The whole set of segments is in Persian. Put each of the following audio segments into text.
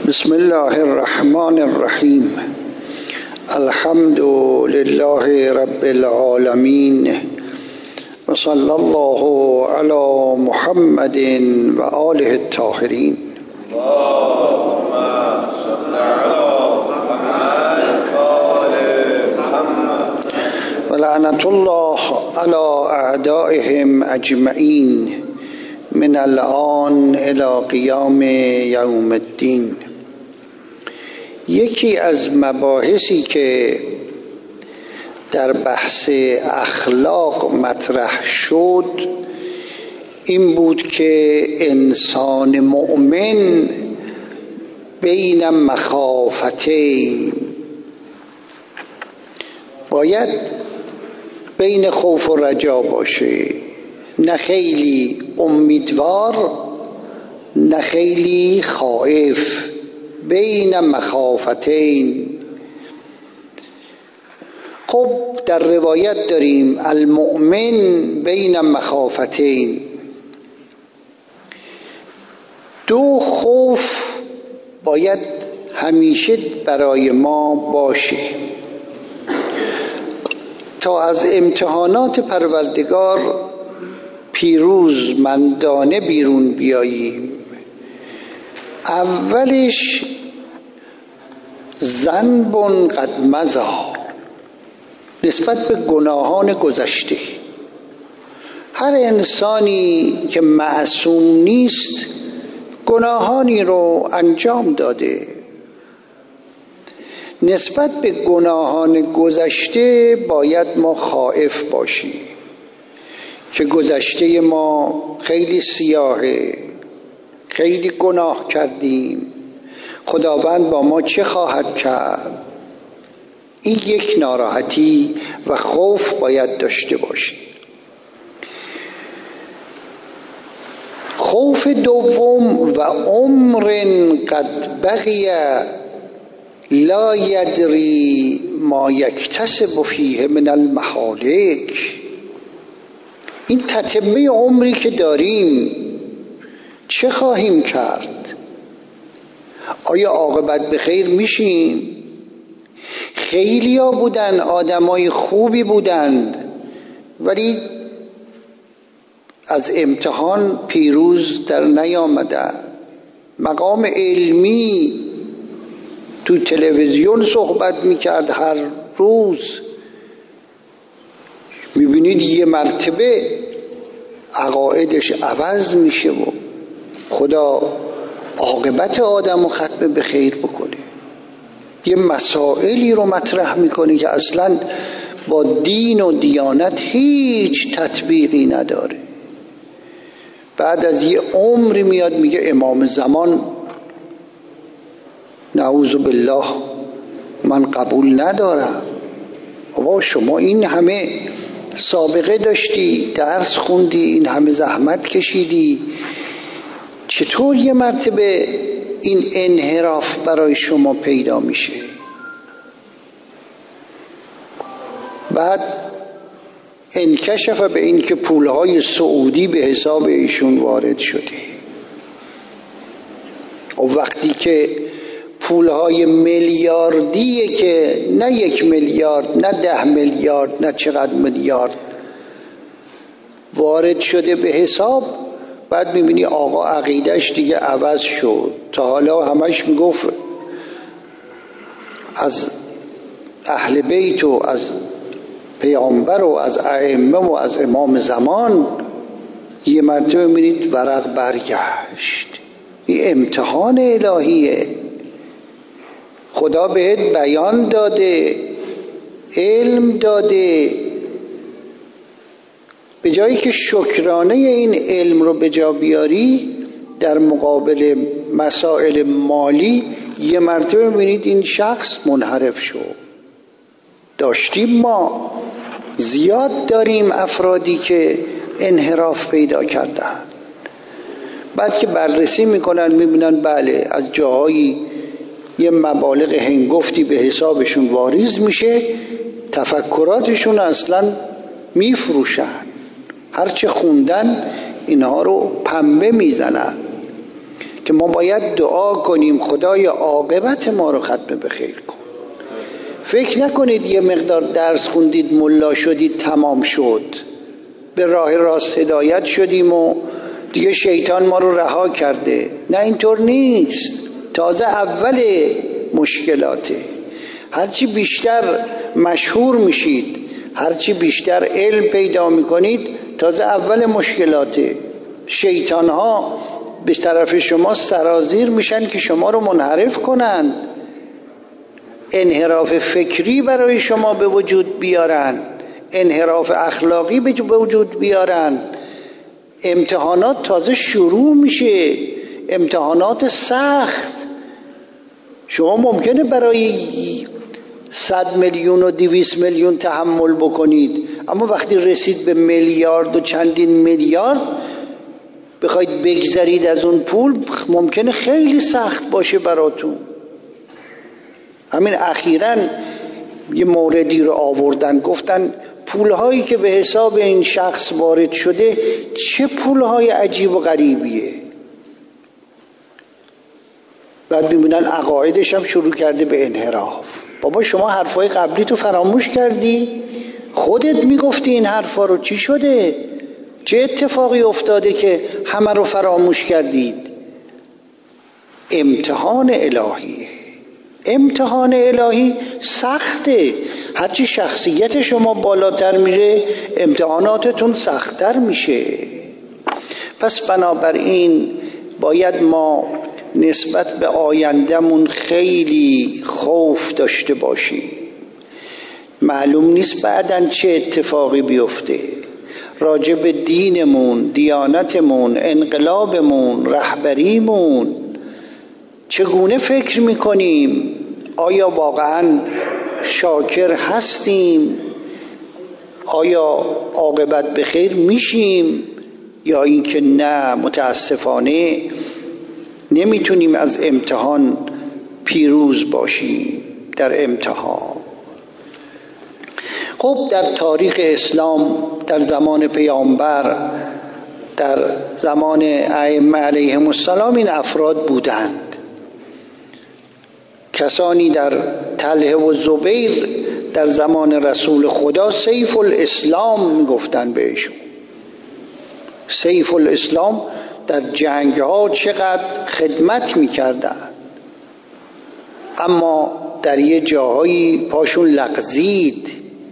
بسم الله الرحمن الرحیم. الحمد لله رب العالمین و صلی الله علی محمد و آله الطاهرین. اللهم صل علی محمد و آل محمد و لعنت الله علی اعدائهم اجمعین من الآن الی قیام یوم الدین. یکی از مباحثی که در بحث اخلاق مطرح شد این بود که انسان مؤمن بین مخافتین، باید بین خوف و رجا باشه، نه خیلی امیدوار نه خیلی خائف، بین مخافتین. خب در روایت داریم المؤمن بین مخافتین، دو خوف باید همیشه برای ما باشه تا از امتحانات پروردگار پیروزمندانه بیرون بیاییم. اولش ذنب قد مضی، نسبت به گناهان گذشته. هر انسانی که معصوم نیست گناهانی رو انجام داده. نسبت به گناهان گذشته باید ما خائف باشیم که گذشته ما خیلی سیاهه، خیلی گناه کردیم، خداوند با ما چه خواهد کرد؟ این یک ناراحتی و خوف باید داشته باشیم. خوف دوم و عمر قد بقی لا یدری ما یکتسب فیه من المهالک. این تتمه عمری که داریم چه خواهیم کرد؟ آیا عاقبت به خیر میشیم؟ خیلی ها بودن، آدمای خوبی بودند، ولی از امتحان پیروز در نیامدن. مقام علمی تو تلویزیون صحبت میکرد هر روز، میبینید یه مرتبه عقایدش عوض میشه و خدا عاقبت آدم رو ختم به خیر بکنه. یه مسائلی رو مطرح میکنه که اصلا با دین و دیانت هیچ تطبیقی نداره. بعد از یه عمری میاد میگه امام زمان نعوذ بالله من قبول ندارم. بابا شما این همه سابقه داشتی، درس خوندی، این همه زحمت کشیدی، چطور یه مرتبه این انحراف برای شما پیدا میشه؟ بعد انکشف به این که پولهای سعودی به حساب ایشون وارد شده. و وقتی که پولهای میلیاردیه که نه 1 میلیارد نه 10 میلیارد نه چقدر میلیارد وارد شده به حساب، بعد میبینی آقا عقیدش دیگه عوض شد. تا حالا همش میگفت از اهل بیت و از پیامبر و از ائمه و از امام زمان، یه مرتبه میبینید ورق برگشت. این امتحان الهیه. خدا بهت بیان داده، علم داده، به جایی که شکرانه این علم رو به جا بیاری در مقابل مسائل مالی، یه مرتبه می‌بینید این شخص منحرف شد. داشتیم ما، زیاد داریم افرادی که انحراف پیدا کردن. بعد که بررسی میکنن میبینن بله از جاهایی یه مبالغ هنگفتی به حسابشون واریز میشه، تفکراتشون اصلا میفروشن، هرچه خوندن اینها رو پنبه میزنن. که که ما باید دعا کنیم خدای عاقبت ما رو ختم به خیر کن. فکر نکنید یه مقدار درس خوندید ملا شدید تمام شد، به راه راست هدایت شدیم و دیگه شیطان ما رو رها کرده. نه، اینطور نیست. تازه اول مشکلاته. هرچی بیشتر مشهور میشید، هرچی بیشتر علم پیدا میکنید، تازه اول مشکلاته. شیطان ها به طرف شما سرازیر میشن که شما رو منحرف کنند، انحراف فکری برای شما به وجود بیارن، انحراف اخلاقی به وجود بیارن. امتحانات تازه شروع میشه، امتحانات سخت. شما ممکنه برای 100 میلیون و 200 میلیون تحمل بکنید، اما وقتی رسید به میلیارد و چندین میلیارد بخواید بگذرید از اون پول، ممکنه خیلی سخت باشه براتون. همین اخیراً یه موردی رو آوردن، گفتن پولهایی که به حساب این شخص وارد شده چه پولهای عجیب و غریبیه. بعد میبینن عقایدش هم شروع کرده به انحراف. بابا شما حرفای قبلی تو فراموش کردی؟ خودت میگفتی این حرفا رو، چی شده؟ چه اتفاقی افتاده که همه رو فراموش کردید؟ امتحان الهیه. امتحان الهی سخته. هرچی شخصیت شما بالاتر میره امتحاناتتون سخت‌تر میشه. پس بنابراین باید ما نسبت به آیندهمون خیلی خوف داشته باشیم. معلوم نیست بعداً چه اتفاقی بیفته. راجع به دینمون، دیانتمون، انقلابمون، رهبریمون چگونه فکر میکنیم؟ آیا واقعاً شاکر هستیم؟ آیا عاقبت به خیر میشیم؟ یا اینکه نه، متاسفانه نمیتونیم از امتحان پیروز باشیم در امتحان. خب در تاریخ اسلام، در زمان پیامبر، در زمان ائمه علیهم السلام این افراد بودند. کسانی در طلحه و زبیر در زمان رسول خدا سیف الاسلام میگفتن بهشون. سیف الاسلام در جنگ ها چقدر خدمت میکردن، اما در یه جاهایی پاشون لغزید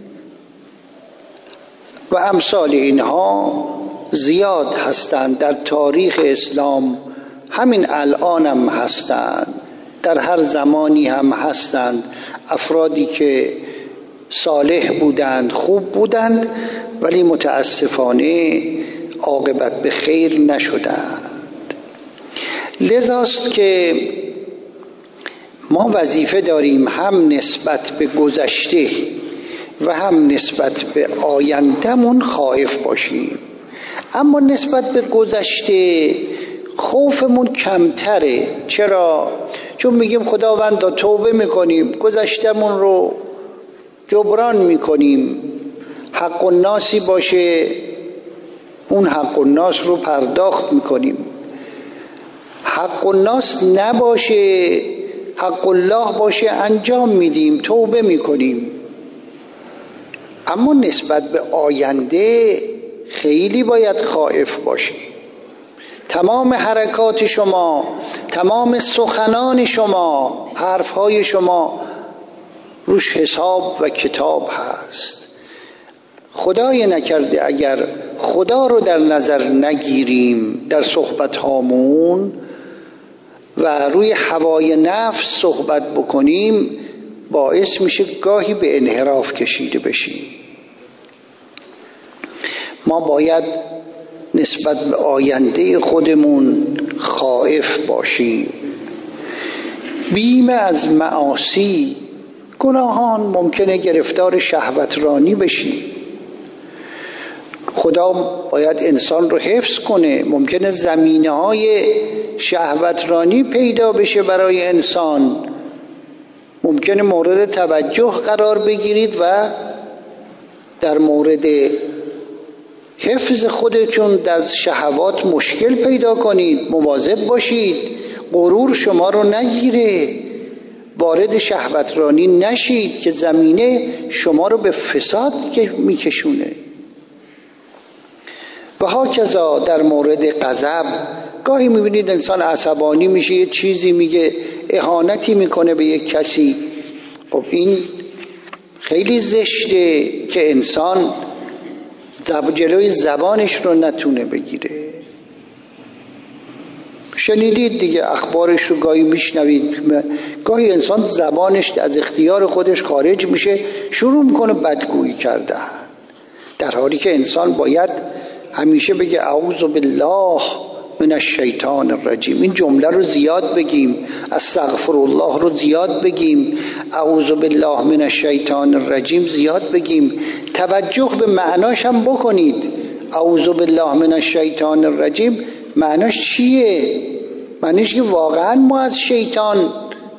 و امثال اینها زیاد هستند در تاریخ اسلام. همین الان هم هستند، در هر زمانی هم هستند. افرادی که صالح بودند، خوب بودند، ولی متاسفانه عاقبت به خیر نشدند. لذاست که ما وظیفه داریم هم نسبت به گذشته و هم نسبت به آیندهمون خائف باشیم. اما نسبت به گذشته خوفمون کمتره. چرا؟ چون میگیم خداوندا توبه میکنیم، گذشتمون رو جبران میکنیم. حق الناسی باشه، اون حق الناس رو پرداخت میکنیم. حق الناس نباشه، حق الله باشه، انجام میدیم، توبه میکنیم. اما نسبت به آینده خیلی باید خائف باشی. تمام حرکات شما، تمام سخنان شما، حرفهای شما روش حساب و کتاب هست. خدای نکرده اگر خدا رو در نظر نگیریم در صحبت هامون و روی هوای نفس صحبت بکنیم، باعث میشه گاهی به انحراف کشیده بشیم. ما باید نسبت به آینده خودمون خائف باشیم. بیم از معاصی، گناهان ممکنه گرفتار شهوترانی بشیم. خدا باید انسان رو حفظ کنه. ممکنه زمینه‌های شهوترانی پیدا بشه برای انسان. ممکنه مورد توجه قرار بگیرید و در مورد حفظ خودتون از شهوات مشکل پیدا کنید. مواظب باشید. غرور شما رو نگیره، وارد شهوترانی نشید که زمینه شما رو به فساد میکشونه. و هاکذا در مورد غضب، گاهی میبینید انسان عصبانی میشه، یه چیزی میگه، اهانتی میکنه به یک کسی. خب این خیلی زشته که انسان جلوی زبانش رو نتونه بگیره. شنیدید دیگه، اخبارش رو گاهی میشنوید، گاهی انسان زبانش از اختیار خودش خارج میشه، شروع میکنه بدگویی کردن، در حالی که انسان باید همیشه بگه اعوذ بالله من الشیطان الرجیم. این جمله رو زیاد بگیم، استغفر الله رو زیاد بگیم، اعوذ بالله من الشیطان الرجیم زیاد بگیم. توجه به معناش هم بکنید. اعوذ بالله من الشیطان الرجیم معناش چیه؟ معنیش که واقعا ما از شیطان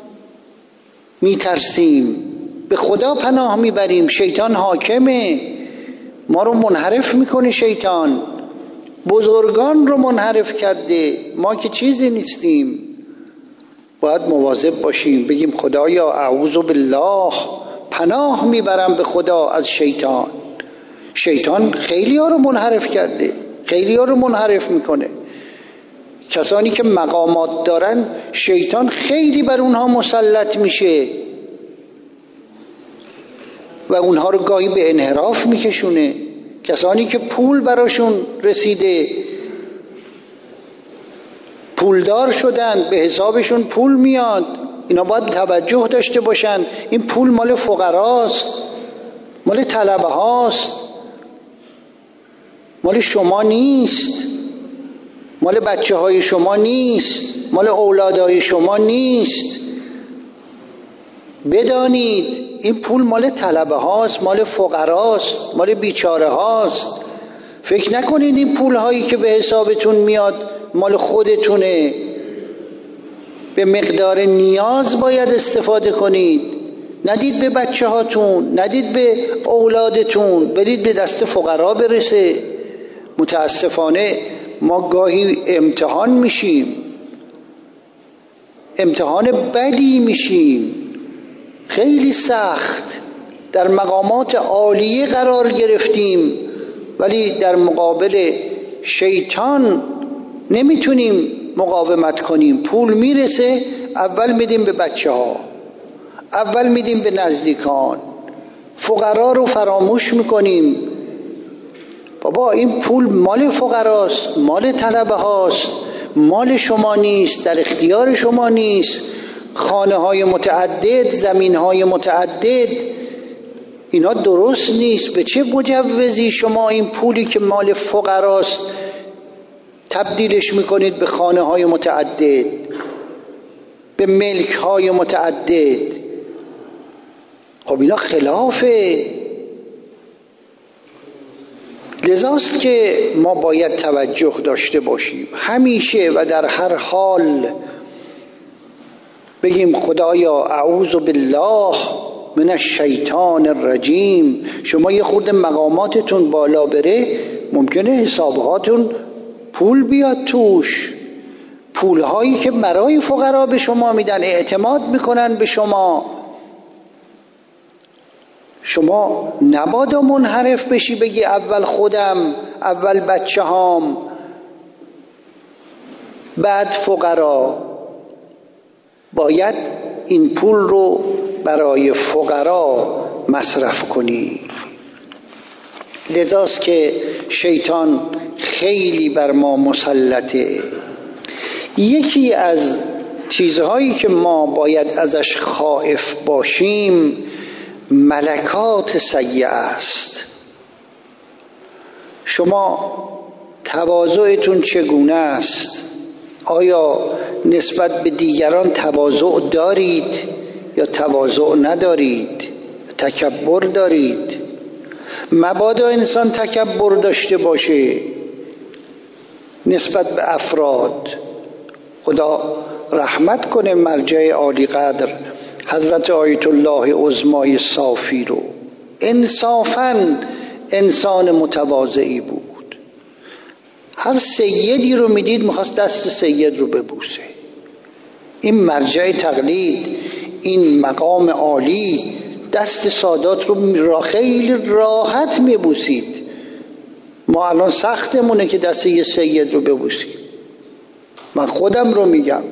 میترسیم، به خدا پناه میبریم. شیطان حاکمه، ما رو منحرف میکنه، شیطان بزرگان رو منحرف کرده، ما که چیزی نیستیم. باید مواظب باشیم، بگیم خدایا اعوذ بالله، پناه میبرم به خدا از شیطان. شیطان خیلی ها رو منحرف کرده، خیلی ها رو منحرف میکنه. کسانی که مقامات دارن شیطان خیلی بر اونها مسلط میشه و اونها رو گاهی به انحراف میکشونه. کسانی که پول براشون رسیده، پولدار شدن، به حسابشون پول میاد، اینا باید توجه داشته باشن. این پول مال فقراست، مال طلبه هاست، مال شما نیست، مال بچه های شما نیست، مال اولادهای شما نیست. بدانید این پول مال طلبه هاست، مال فقراست، مال بیچاره هاست. فکر نکنید این پول هایی که به حسابتون میاد مال خودتونه. به مقدار نیاز باید استفاده کنید. ندید به بچه هاتون، ندید به اولادتون، بدید به دست فقرا برسه. متاسفانه ما گاهی امتحان میشیم، امتحان بدی میشیم، خیلی سخت. در مقامات عالیه قرار گرفتیم ولی در مقابل شیطان نمیتونیم مقاومت کنیم. پول میرسه اول میدیم به بچه ها، اول میدیم به نزدیکان، فقرا رو فراموش میکنیم. بابا این پول مال فقراست، مال طلبه هاست، مال شما نیست، در اختیار شما نیست. خانه های متعدد، زمین های متعدد، اینا درست نیست. به چه مجوزی شما این پولی که مال فقراست تبدیلش میکنید به خانه های متعدد، به ملک های متعدد؟ خب اینا خلافه. لذاست که ما باید توجه داشته باشیم همیشه و در هر حال، بگیم خدایا اعوذ بالله من الشیطان الرجیم. شما یه خورده مقاماتتون بالا بره، ممکنه حسابهاتون پول بیاد توش، پولهایی که برای فقرا به شما میدن، اعتماد میکنن به شما. شما نبادا منحرف بشی بگی اول خودم، اول بچه هام، بعد فقرا. باید این پول رو برای فقرا مصرف کنی. لذاست که شیطان خیلی بر ما مسلطه. یکی از چیزهایی که ما باید ازش خائف باشیم ملکات سیئه است. شما تواضعتون چگونه است؟ آیا نسبت به دیگران تواضع دارید یا تواضع ندارید؟ تکبر دارید؟ مبادا انسان تکبر داشته باشه نسبت به افراد. خدا رحمت کنه مرجع عالی قدر حضرت آیت الله عظمای صافی رو. انصافاً انسان متواضعی بود. هر سیدی رو میدید میخواست دست سید رو ببوسه. این مرجع تقلید، این مقام عالی دست سادات رو خیلی راحت میبوسید. ما الان سختمونه که دست یه سید رو ببوسیم. من خودم رو میگم،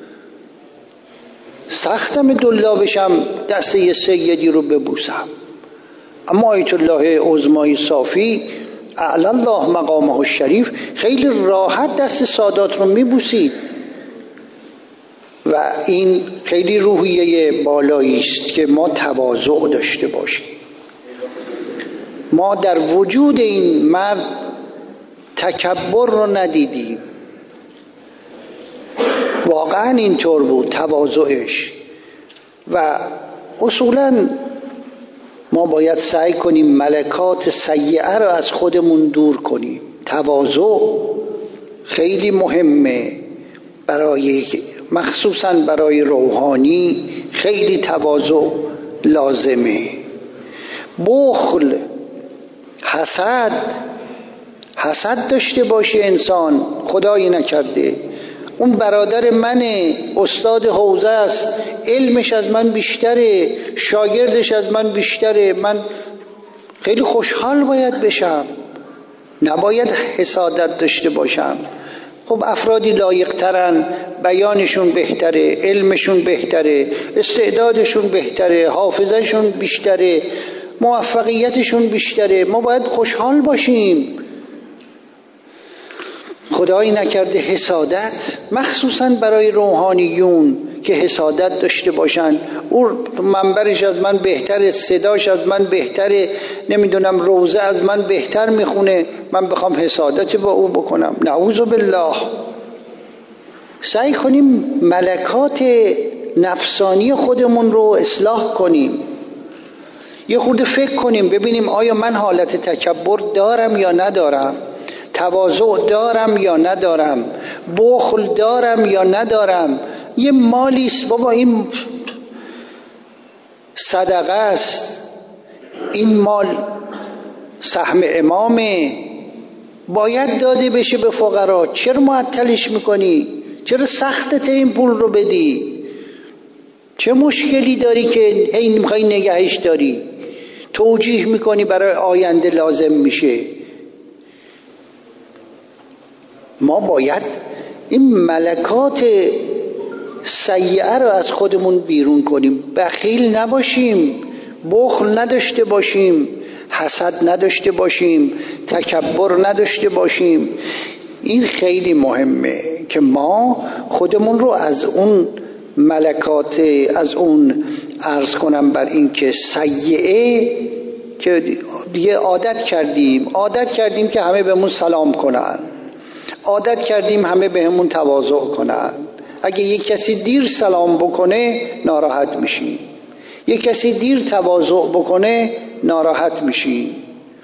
سختم دلا بشم دست یه سیدی رو ببوسم. اما آیت الله عظمای صافی اعلی الله مقامه الشریف خیلی راحت دست سادات رو میبوسید و این خیلی روحیه بالایی است که ما تواضع داشته باشیم. ما در وجود این مرد تکبر رو ندیدیم، واقعا اینطور بود تواضعش. و اصولا ما باید سعی کنیم ملکات سیئه رو از خودمون دور کنیم. تواضع خیلی مهمه، برای مخصوصا برای روحانی خیلی تواضع لازمه. بخل، حسد داشته باشه انسان، خدایی نکرده. اون برادر منه، استاد حوزه است، علمش از من بیشتره، شاگردش از من بیشتره، من خیلی خوشحال باید بشم، نباید حسادت داشته باشم. خب افرادی لایق‌ترن، بیانشون بهتره، علمشون بهتره، استعدادشون بهتره، حافظهشون بیشتره، موفقیتشون بیشتره، ما باید خوشحال باشیم. خدایی نکرده حسادت، مخصوصا برای روحانیون که حسادت داشته باشن، او منبرش از من بهتره، صداش از من بهتره، نمیدونم روزه از من بهتر میخونه، من بخوام حسادت با او بکنم. نعوذ بالله. سعی کنیم ملکات نفسانی خودمون رو اصلاح کنیم. یه خورده فکر کنیم ببینیم آیا من حالت تکبر دارم یا ندارم، تواضع دارم یا ندارم، بخل دارم یا ندارم. یه مالیست بابا، این صدقه است، این مال سهم امامه، باید داده بشه به فقرا. چرا معطلش میکنی؟ چرا سختت این پول رو بدی؟ چه مشکلی داری که هی میخوای نگهش داری؟ توجیه میکنی برای آینده لازم میشه. ما باید این ملکات سیئه رو از خودمون بیرون کنیم. بخیل نباشیم، بخل نداشته باشیم، حسد نداشته باشیم، تکبر نداشته باشیم. این خیلی مهمه که ما خودمون رو از اون ملکات، از اون عرض کنم بر این که سیئه، که دیگه عادت کردیم که همه بهمون سلام کنن، عادت کردیم همه بهمون تواضع کنن. اگه یک کسی دیر سلام بکنه ناراحت میشیم، یک کسی دیر تواضع بکنه ناراحت میشیم.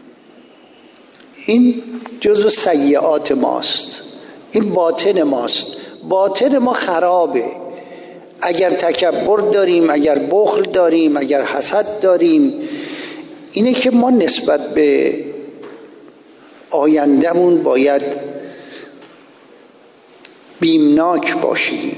این جزو سیئات ماست، این باطن ماست. باطن ما خرابه. اگر تکبر داریم، اگر بخل داریم، اگر حسد داریم، اینه که ما نسبت به آیندهمون باید بیمناک باشیم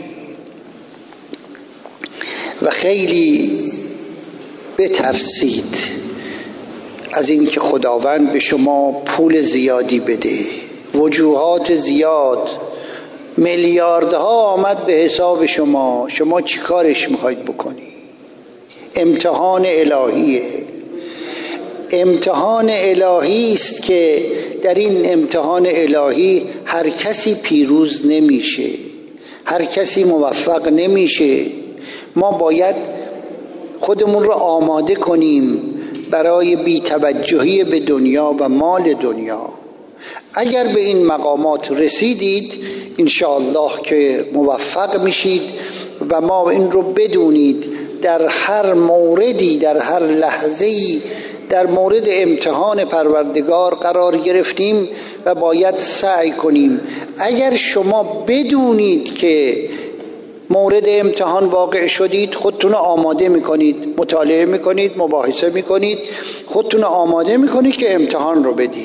و خیلی بترسید از این که خداوند به شما پول زیادی بده، وجوهات زیاد، میلیاردها آمد به حساب شما چی کارش میخواید بکنی؟ امتحان الهیه. امتحان الهی است که در این امتحان الهی هر کسی پیروز نمیشه، هر کسی موفق نمیشه. ما باید خودمون رو آماده کنیم برای بی‌توجهی به دنیا و مال دنیا. اگر به این مقامات رسیدید انشاءالله که موفق میشید و ما این رو بدونید در هر موردی، در هر لحظه‌ای در مورد امتحان پروردگار قرار گرفتیم و باید سعی کنیم. اگر شما بدونید که مورد امتحان واقع شدید، خودتون آماده میکنید، مطالعه میکنید، مباحثه میکنید، خودتون آماده میکنید که امتحان رو بدید.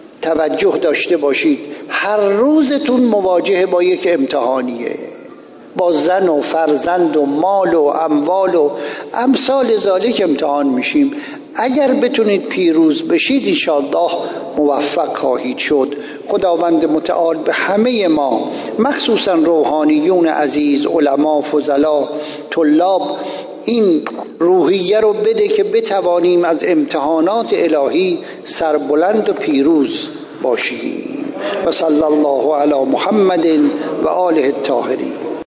توجه داشته باشید، هر روزتون مواجهه با یک امتحانیه. با زن و فرزند و مال و اموال و امثال ذالک امتحان میشیم. اگر بتونید پیروز بشید انشاءالله موفق خواهید شد. خداوند متعال به همه ما مخصوصا روحانیون عزیز، علما، فضلا، طلاب این روحیه رو بده که بتوانیم از امتحانات الهی سربلند و پیروز باشیم. و صلی الله علی محمد و آله الطاهرین.